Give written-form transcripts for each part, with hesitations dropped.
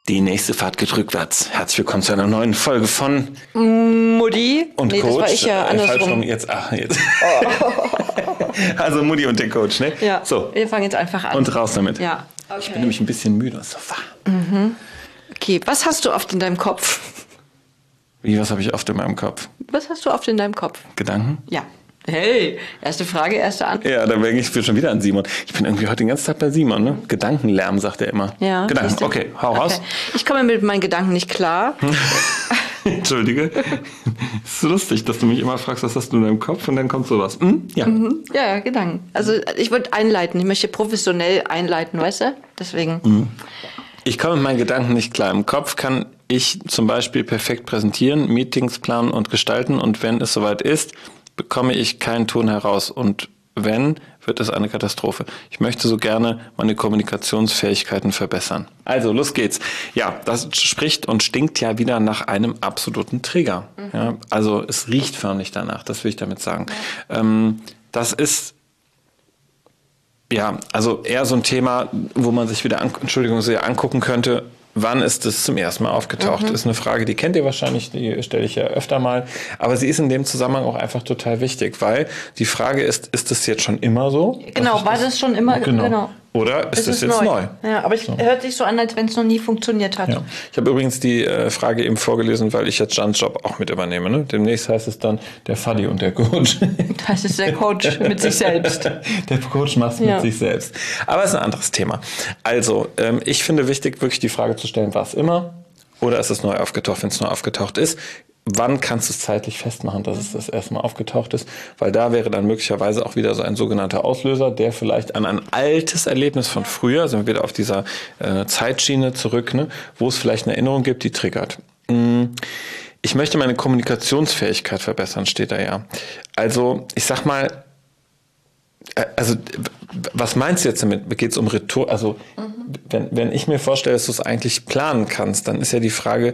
Die nächste Fahrt geht rückwärts. Herzlich willkommen zu einer neuen Folge von Mutti und Coach. Das war ich ja andersrum. Jetzt. Oh. Also Mutti und der Coach, ne? Ja, so. Wir fangen jetzt einfach an. Und raus damit. Ja. Okay. Ich bin nämlich ein bisschen müde. So. Okay, was hast du oft in deinem Kopf? Wie, was habe ich oft in meinem Kopf? Was hast du oft in deinem Kopf? Gedanken? Ja. Hey, erste Frage, erste Antwort. Ja, da denke ich schon wieder an Simon. Ich bin irgendwie heute den ganzen Tag bei Simon, ne? Gedankenlärm, sagt er immer. Ja. Gedanken, okay, hau raus. Ich komme mit meinen Gedanken nicht klar. Entschuldige. Es ist so lustig, dass du mich immer fragst, was hast du in deinem Kopf und dann kommt sowas. Ja. Ja, Gedanken. Also ich würde einleiten. Ich möchte professionell einleiten, weißt du? Deswegen. Ich komme mit meinen Gedanken nicht klar. Im Kopf kann ich zum Beispiel perfekt präsentieren, Meetings planen und gestalten. Und wenn es soweit ist, bekomme ich keinen Ton heraus. Und wenn, wird es eine Katastrophe. Ich möchte so gerne meine Kommunikationsfähigkeiten verbessern. Also, los geht's. Ja, das spricht und stinkt ja wieder nach einem absoluten Trigger. Ja, also es riecht förmlich danach, das will ich damit sagen. Das ist ja, also eher so ein Thema, wo man sich wieder sehr angucken könnte. Wann ist es zum ersten Mal aufgetaucht? Ist eine Frage, die kennt ihr wahrscheinlich, die stelle ich ja öfter mal. Aber sie ist in dem Zusammenhang auch einfach total wichtig, weil die Frage ist das jetzt schon immer so? Genau, war das schon immer? Genau. Oder ist das jetzt neu? Ja, aber es hört sich so an, als wenn es noch nie funktioniert hat. Ja. Ich habe übrigens die Frage eben vorgelesen, weil ich jetzt Jans Job auch mit übernehme. Ne? Demnächst heißt es dann der Faddy und der Coach. Das ist der Coach mit sich selbst. Der Coach macht es mit sich selbst. Aber es ist ein anderes Thema. Also, ich finde wichtig, wirklich die Frage zu stellen, war es immer? Oder ist es neu aufgetaucht? Wenn es neu aufgetaucht ist, wann kannst du es zeitlich festmachen, dass es das erste Mal aufgetaucht ist? Weil da wäre dann möglicherweise auch wieder so ein sogenannter Auslöser, der vielleicht an ein altes Erlebnis von früher, sind wir wieder auf dieser Zeitschiene zurück, ne, wo es vielleicht eine Erinnerung gibt, die triggert. Ich möchte meine Kommunikationsfähigkeit verbessern, steht da ja. Also, ich sag mal, also, was meinst du jetzt damit? Geht es um Rhetorik? Also, wenn ich mir vorstelle, dass du es eigentlich planen kannst, dann ist ja die Frage,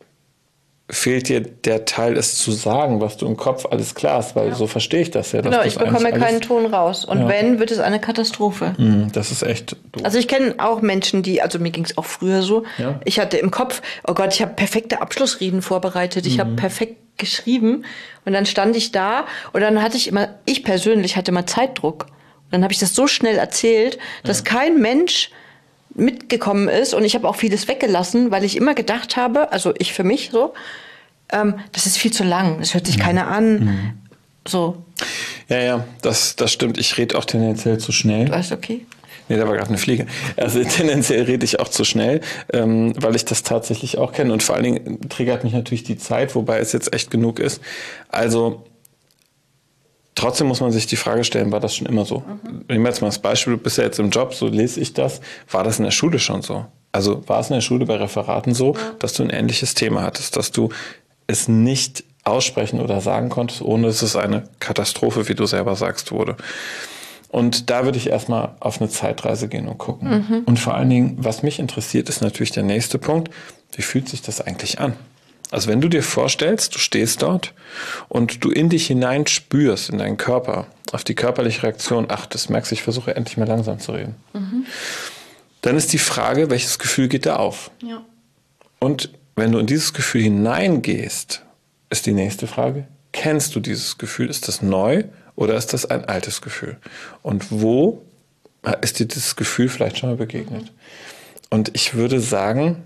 fehlt dir der Teil, es zu sagen, was du im Kopf alles klar hast, weil so verstehe ich das ja. Genau, ich bekomme keinen Ton raus. Und wenn, wird es eine Katastrophe. Das ist echt doof. Also ich kenne auch Menschen, also mir ging es auch früher so, ich hatte im Kopf, oh Gott, ich habe perfekte Abschlussreden vorbereitet, ich habe perfekt geschrieben und dann stand ich da und dann hatte ich persönlich hatte immer Zeitdruck. Und dann habe ich das so schnell erzählt, dass kein Mensch mitgekommen ist und ich habe auch vieles weggelassen, weil ich immer gedacht habe, also ich für mich so, das ist viel zu lang, das hört sich keiner an. So. Ja, das stimmt. Ich rede auch tendenziell zu schnell. Du weißt, okay. Nee, da war gerade eine Fliege. Also tendenziell rede ich auch zu schnell, weil ich das tatsächlich auch kenne. Und vor allen Dingen triggert mich natürlich die Zeit, wobei es jetzt echt genug ist. Also trotzdem muss man sich die Frage stellen, war das schon immer so? Nehmen wir jetzt mal das Beispiel, du bist ja jetzt im Job, so lese ich das. War das in der Schule schon so? Also war es in der Schule bei Referaten so, dass du ein ähnliches Thema hattest, dass du es nicht aussprechen oder sagen konntest, ohne dass es eine Katastrophe, wie du selber sagst, wurde? Und da würde ich erstmal auf eine Zeitreise gehen und gucken. Und vor allen Dingen, was mich interessiert, ist natürlich der nächste Punkt. Wie fühlt sich das eigentlich an? Also wenn du dir vorstellst, du stehst dort und du in dich hinein spürst, in deinen Körper, auf die körperliche Reaktion achtest, merkst du, ich versuche endlich mal langsam zu reden. Dann ist die Frage, welches Gefühl geht da auf? Ja. Und wenn du in dieses Gefühl hineingehst, ist die nächste Frage, kennst du dieses Gefühl? Ist das neu oder ist das ein altes Gefühl? Und wo ist dir dieses Gefühl vielleicht schon mal begegnet? Und ich würde sagen,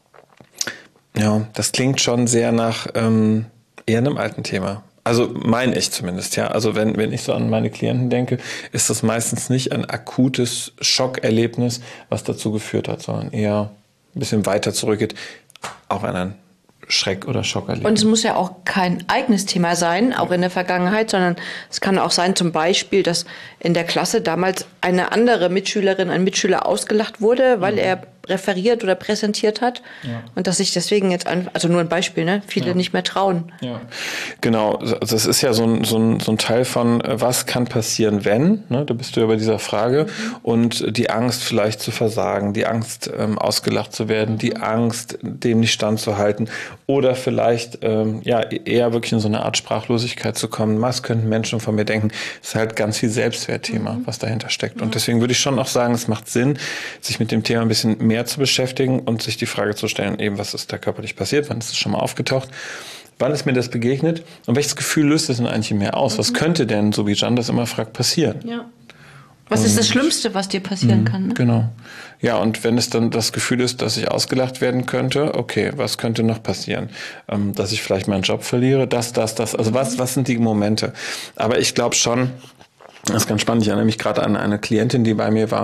ja, das klingt schon sehr nach eher einem alten Thema. Also meine ich zumindest, ja. Also wenn ich so an meine Klienten denke, ist das meistens nicht ein akutes Schockerlebnis, was dazu geführt hat, sondern eher ein bisschen weiter zurückgeht, auch an ein Schreck- oder Schockerlebnis. Und es muss ja auch kein eigenes Thema sein, auch in der Vergangenheit, sondern es kann auch sein, zum Beispiel, dass in der Klasse damals eine andere Mitschülerin, ein Mitschüler ausgelacht wurde, weil er referiert oder präsentiert hat. Ja. Und dass sich deswegen jetzt, also nur ein Beispiel, ne, viele nicht mehr trauen. Ja. Genau, das ist ja so ein Teil von, was kann passieren, wenn, ne, da bist du ja bei dieser Frage, und die Angst vielleicht zu versagen, die Angst ausgelacht zu werden, die Angst, dem nicht standzuhalten oder vielleicht eher wirklich in so eine Art Sprachlosigkeit zu kommen. Was könnten Menschen von mir denken? Das ist halt ganz viel Selbstwertthema, was dahinter steckt. Und deswegen würde ich schon auch sagen, es macht Sinn, sich mit dem Thema ein bisschen mehr mehr zu beschäftigen und sich die Frage zu stellen, eben, was ist da körperlich passiert, wann ist es schon mal aufgetaucht, wann ist mir das begegnet und welches Gefühl löst es denn eigentlich in mir aus? Was könnte denn, so wie Jan das immer fragt, passieren? Ja. Was ist das Schlimmste, was dir passieren kann? Ne? Genau. Ja, und wenn es dann das Gefühl ist, dass ich ausgelacht werden könnte, okay, was könnte noch passieren? Dass ich vielleicht meinen Job verliere, das. Also was sind die Momente? Aber ich glaube schon, das ist ganz spannend. Ich erinnere mich gerade an eine Klientin, die bei mir war,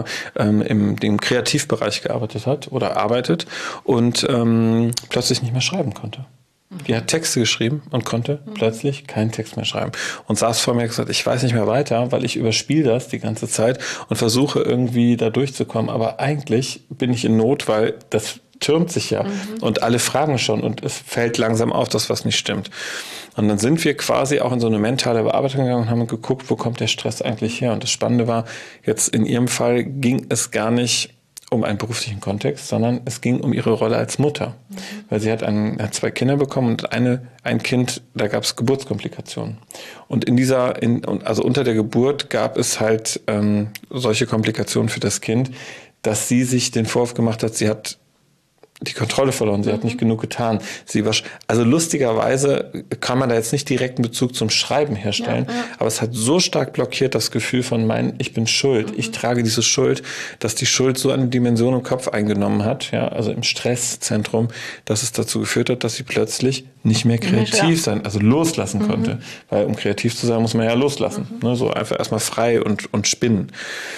im dem Kreativbereich gearbeitet hat oder arbeitet und plötzlich nicht mehr schreiben konnte. Die hat Texte geschrieben und konnte plötzlich keinen Text mehr schreiben. Und saß vor mir und gesagt, ich weiß nicht mehr weiter, weil ich überspiele das die ganze Zeit und versuche irgendwie da durchzukommen. Aber eigentlich bin ich in Not, weil das türmt sich ja. Und alle fragen schon und es fällt langsam auf, dass was nicht stimmt. Und dann sind wir quasi auch in so eine mentale Bearbeitung gegangen und haben geguckt, wo kommt der Stress eigentlich her? Und das Spannende war, jetzt in ihrem Fall ging es gar nicht um einen beruflichen Kontext, sondern es ging um ihre Rolle als Mutter. Weil sie hat 2 Kinder bekommen und ein Kind, da gab es Geburtskomplikationen. Und also unter der Geburt gab es halt solche Komplikationen für das Kind, dass sie sich den Vorwurf gemacht hat, sie hat die Kontrolle verloren, sie hat nicht genug getan. Also lustigerweise kann man da jetzt nicht direkten Bezug zum Schreiben herstellen, aber es hat so stark blockiert das Gefühl von ich bin schuld, ich trage diese Schuld, dass die Schuld so eine Dimension im Kopf eingenommen hat, ja, also im Stresszentrum, dass es dazu geführt hat, dass sie plötzlich nicht mehr kreativ sein, also loslassen konnte. Weil um kreativ zu sein, muss man ja loslassen. Ne, so einfach erstmal frei und spinnen.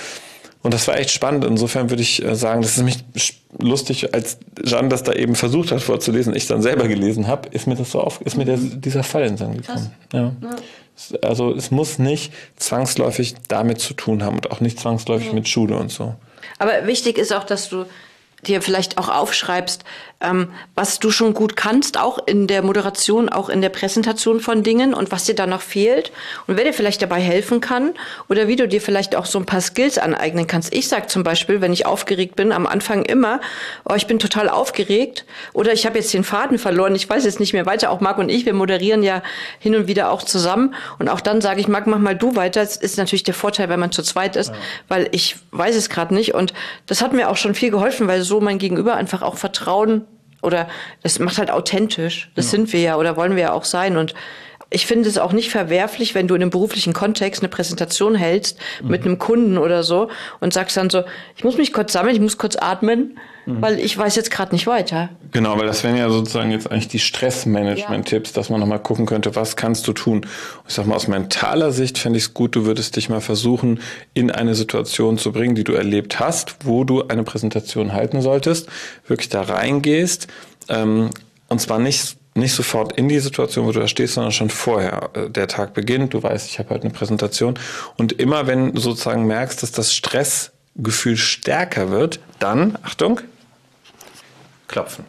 Und das war echt spannend. Insofern würde ich sagen, das ist nämlich lustig, als Jan das da eben versucht hat vorzulesen, ich dann selber gelesen habe, ist mir dieser Fall in den Sinn gekommen. Ja. Also es muss nicht zwangsläufig damit zu tun haben und auch nicht zwangsläufig mit Schule und so. Aber wichtig ist auch, dass du dir vielleicht auch aufschreibst, was du schon gut kannst, auch in der Moderation, auch in der Präsentation von Dingen und was dir da noch fehlt und wer dir vielleicht dabei helfen kann oder wie du dir vielleicht auch so ein paar Skills aneignen kannst. Ich sage zum Beispiel, wenn ich aufgeregt bin, am Anfang immer, ich bin total aufgeregt oder ich habe jetzt den Faden verloren, ich weiß jetzt nicht mehr weiter. Auch Marc und ich, wir moderieren ja hin und wieder auch zusammen und auch dann sage ich, Marc, mach mal du weiter. Das ist natürlich der Vorteil, wenn man zu zweit ist, weil ich weiß es gerade nicht und das hat mir auch schon viel geholfen, weil so mein Gegenüber einfach auch Vertrauen oder das macht halt authentisch. Das sind wir ja oder wollen wir ja auch sein. Und ich finde es auch nicht verwerflich, wenn du in einem beruflichen Kontext eine Präsentation hältst mit einem Kunden oder so und sagst dann so, ich muss mich kurz sammeln, ich muss kurz atmen, weil ich weiß jetzt gerade nicht weiter. Genau, weil das wären ja sozusagen jetzt eigentlich die Stressmanagement-Tipps, dass man nochmal gucken könnte, was kannst du tun? Ich sag mal, aus mentaler Sicht fände ich es gut, du würdest dich mal versuchen, in eine Situation zu bringen, die du erlebt hast, wo du eine Präsentation halten solltest, wirklich da reingehst, und zwar nicht sofort in die Situation, wo du da stehst, sondern schon vorher. Der Tag beginnt, du weißt, ich habe heute eine Präsentation. Und immer wenn du sozusagen merkst, dass das Stressgefühl stärker wird, dann, Achtung, klopfen.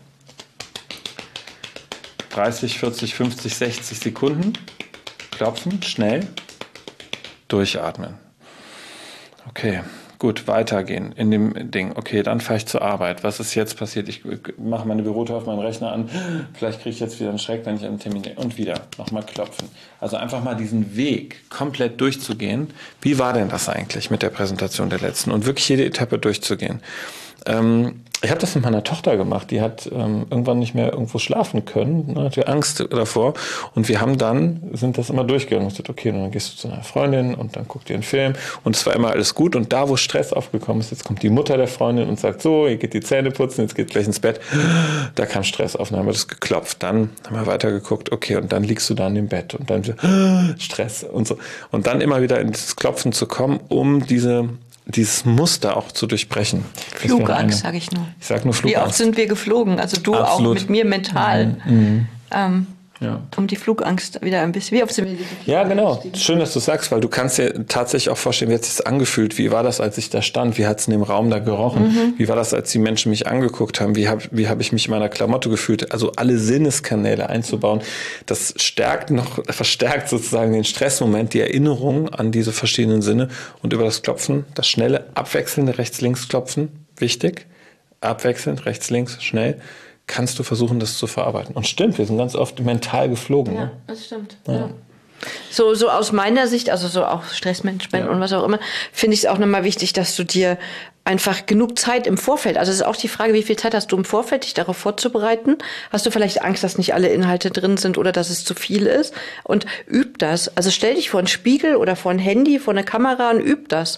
30, 40, 50, 60 Sekunden. Klopfen, schnell. Durchatmen. Okay. Gut, weitergehen in dem Ding. Okay, dann fahre ich zur Arbeit. Was ist jetzt passiert? Ich mache meine Bürotür auf meinen Rechner an. Vielleicht kriege ich jetzt wieder einen Schreck, wenn ich einen Termin habe. Und wieder nochmal klopfen. Also einfach mal diesen Weg komplett durchzugehen. Wie war denn das eigentlich mit der Präsentation der letzten? Und wirklich jede Etappe durchzugehen. Ich habe das mit meiner Tochter gemacht. Die hat irgendwann nicht mehr irgendwo schlafen können, hatte Angst davor. Und wir sind das immer durchgegangen. Und gesagt, okay, dann gehst du zu einer Freundin und dann guckt ihr einen Film. Und es war immer alles gut. Und da, wo Stress aufgekommen ist, jetzt kommt die Mutter der Freundin und sagt, so, ihr geht die Zähne putzen, jetzt geht gleich ins Bett. Da kam Stress auf, dann haben wir das geklopft. Dann haben wir weitergeguckt, okay, und dann liegst du da im Bett. Und dann Stress und so. Und dann immer wieder ins Klopfen zu kommen, um dieses Muster auch zu durchbrechen. Flugangst, sage ich nur. Ich sage nur Flugangst. Wie oft sind wir geflogen? Also du Absolut. Auch mit mir mental. Um die Flugangst wieder ein bisschen. Wie oft sind wir Ja, genau. Schön, dass du sagst, weil du kannst dir tatsächlich auch vorstellen, wie hat es sich angefühlt? Wie war das, als ich da stand? Wie hat es in dem Raum da gerochen? Wie war das, als die Menschen mich angeguckt haben? Wie hab ich mich in meiner Klamotte gefühlt? Also alle Sinneskanäle einzubauen, das verstärkt sozusagen den Stressmoment, die Erinnerung an diese verschiedenen Sinne und über das Klopfen, das schnelle, abwechselnde Rechts-Links-Klopfen, wichtig, abwechselnd, rechts, links, schnell, kannst du versuchen, das zu verarbeiten. Und stimmt, wir sind ganz oft mental geflogen. Ja, ne? Das stimmt. Ja. So aus meiner Sicht, also so auch Stressmanagement und was auch immer, finde ich es auch nochmal wichtig, dass du dir einfach genug Zeit im Vorfeld, also es ist auch die Frage, wie viel Zeit hast du im Vorfeld, dich darauf vorzubereiten? Hast du vielleicht Angst, dass nicht alle Inhalte drin sind oder dass es zu viel ist? Und üb das. Also stell dich vor einen Spiegel oder vor ein Handy, vor eine Kamera und üb das.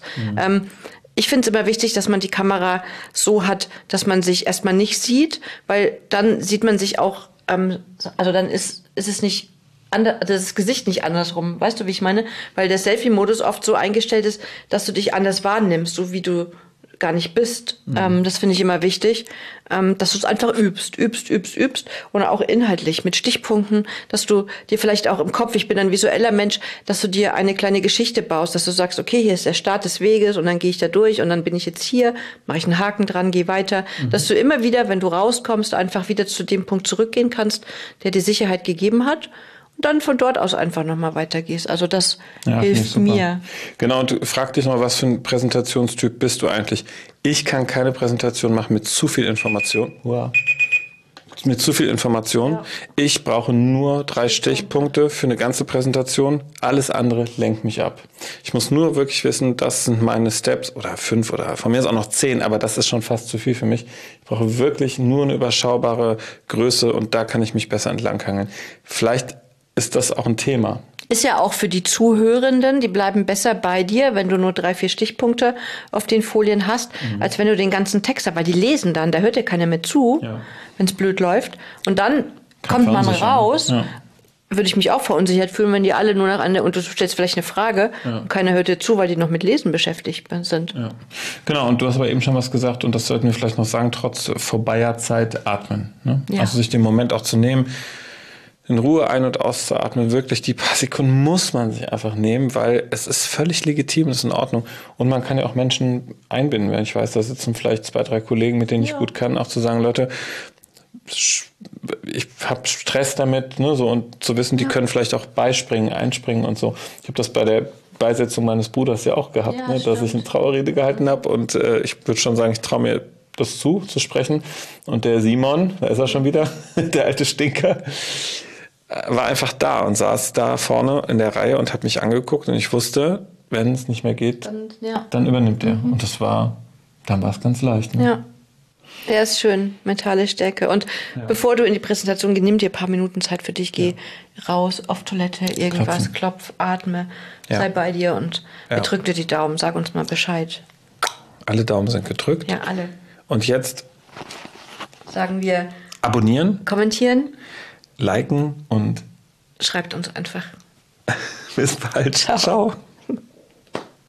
Ich finde es immer wichtig, dass man die Kamera so hat, dass man sich erstmal nicht sieht, weil dann sieht man sich auch, also dann ist es nicht das Gesicht nicht andersrum. Weißt du, wie ich meine? Weil der Selfie-Modus oft so eingestellt ist, dass du dich anders wahrnimmst, so wie du gar nicht bist. Das finde ich immer wichtig, dass du es einfach übst und auch inhaltlich mit Stichpunkten, dass du dir vielleicht auch im Kopf, ich bin ein visueller Mensch, dass du dir eine kleine Geschichte baust, dass du sagst, okay, hier ist der Start des Weges und dann gehe ich da durch und dann bin ich jetzt hier, mache ich einen Haken dran, gehe weiter, dass du immer wieder, wenn du rauskommst, einfach wieder zu dem Punkt zurückgehen kannst, der dir Sicherheit gegeben hat. Und dann von dort aus einfach nochmal weitergehst. Also das hilft mir. Genau, und frag dich mal, was für ein Präsentationstyp bist du eigentlich? Ich kann keine Präsentation machen mit zu viel Information. Wow. Mit zu viel Information. Ja. Ich brauche nur 3 Stichpunkte für eine ganze Präsentation. Alles andere lenkt mich ab. Ich muss nur wirklich wissen, das sind meine Steps oder 5 oder von mir ist auch noch 10, aber das ist schon fast zu viel für mich. Ich brauche wirklich nur eine überschaubare Größe und da kann ich mich besser entlanghangeln. Vielleicht ist das auch ein Thema. Ist ja auch für die Zuhörenden, die bleiben besser bei dir, wenn du nur 3, 4 Stichpunkte auf den Folien hast, als wenn du den ganzen Text hast, weil die lesen dann, da hört ja keiner mehr zu, wenn es blöd läuft. Und dann kommt man raus, würde ich mich auch verunsichert fühlen, wenn die alle nur nach und du stellst vielleicht eine Frage und keiner hört dir zu, weil die noch mit Lesen beschäftigt sind. Ja. Genau, und du hast aber eben schon was gesagt und das sollten wir vielleicht noch sagen, trotz vorbeier Zeit atmen. Ne? Ja. Also sich den Moment auch zu nehmen, in Ruhe ein- und auszuatmen, wirklich die paar Sekunden muss man sich einfach nehmen, weil es ist völlig legitim, es ist in Ordnung. Und man kann ja auch Menschen einbinden, wenn ich weiß, da sitzen vielleicht 2, 3 Kollegen, mit denen ich gut kann, auch zu sagen, Leute, ich habe Stress damit, ne, so, und zu wissen, die können vielleicht auch einspringen und so. Ich habe das bei der Beisetzung meines Bruders ja auch gehabt, dass ich eine Trauerrede gehalten habe und ich würde schon sagen, ich traue mir das zu sprechen. Und der Simon, da ist er schon wieder, der alte Stinker, war einfach da und saß da vorne in der Reihe und hat mich angeguckt und ich wusste, wenn es nicht mehr geht, dann übernimmt er. Und dann war es ganz leicht. Ne? Ja, der ist schön, mentale Stärke. Und bevor du in die Präsentation gehst, nimm dir ein paar Minuten Zeit für dich, geh raus, auf Toilette, irgendwas, klopf, atme, sei bei dir und drück dir die Daumen, sag uns mal Bescheid. Alle Daumen sind gedrückt. Ja, alle. Und jetzt sagen wir abonnieren, kommentieren, liken und schreibt uns einfach. Bis bald. Ciao.